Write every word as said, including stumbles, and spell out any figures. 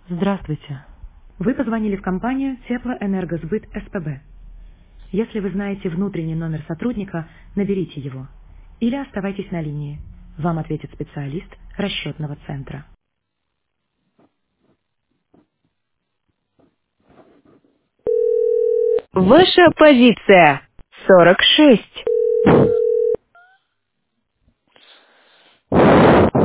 Здравствуйте. Вы позвонили в компанию Теплоэнергосбыт СПБ. Если вы знаете внутренний номер сотрудника, наберите его. Или оставайтесь на линии. Вам ответит специалист расчетного центра. Ваша позиция сорок шесть.